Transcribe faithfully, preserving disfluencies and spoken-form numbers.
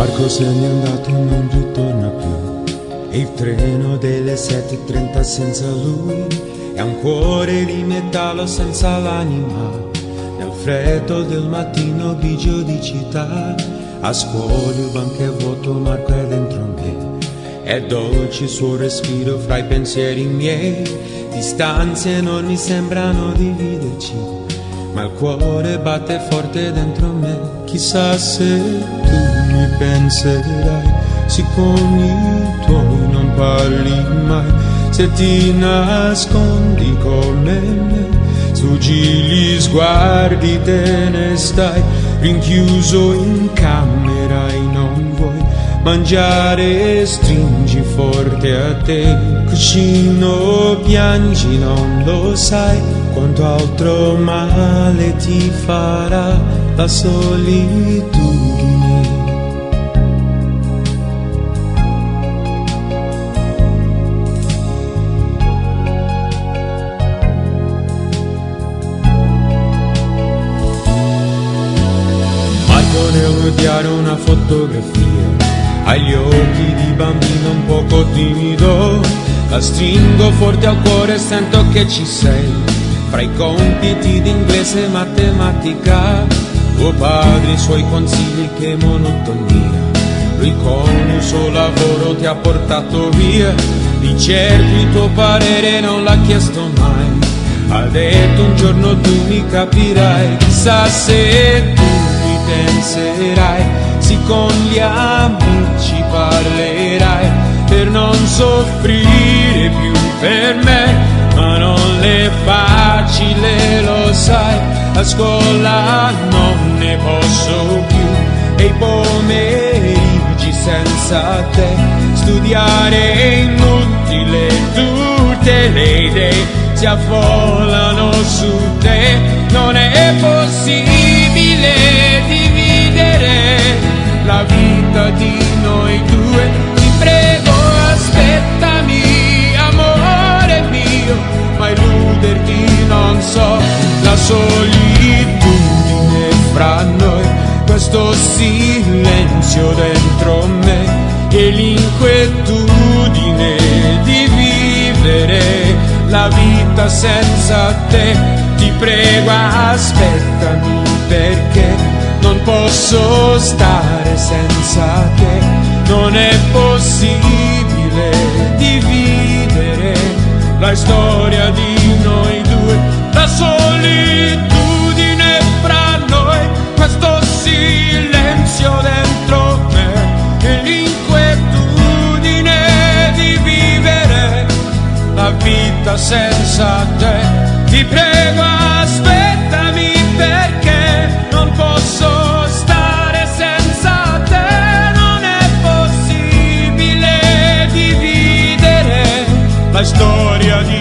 barco se n'è andato e non ritorna più, e il treno delle sette e trenta senza lui è un cuore di metallo senza l'anima. Nel freddo del mattino grigio di città, a scuola il banco è vuoto, Marco è dentro me. È dolce il suo respiro fra i pensieri miei, distanze enormi sembrano dividerci, ma il cuore batte forte dentro me. Chissà se tu mi penserai, se con i tuoi non parli mai, se ti nascondi come me, sfuggi gli sguardi, te ne stai rinchiuso in camera e non vuoi mangiare, stringi forte a te, cuscino, piangi, non lo sai quanto altro male ti farà la solitudine. Marco nel diario una fotografia, agli occhi di bambino un poco timido, la stringo forte al cuore e sento che ci sei, fra i compiti di inglese e matematica, tuo padre, i suoi consigli, che monotonia, lui con il suo lavoro ti ha portato via, di certo il tuo parere non l'ha chiesto mai, ha detto un giorno tu mi capirai. Chissà se tu mi penserai, sì con gli amici parlerai, per non soffrire più per me, ma non è facile, lo sai, a scuola non ne posso più, e i pomeriggi senza te, studiare è inutile, tutte le idee si affollano su te, non è possibile dividere la vita di noi due, ti prego aspettami amore mio, ma illuderti non so, la solitudine fra noi, questo silenzio dentro me e l'inquietudine di vivere la vita senza te, ti prego aspettami perché non posso stare senza te, non è possibile dividere la storia di noi due, la solitudine fra noi, questo silenzio dentro me e l'inquietudine di vivere la vita senza te, ti prego aspettami perché non posso stare senza te, non è possibile dividere la storia di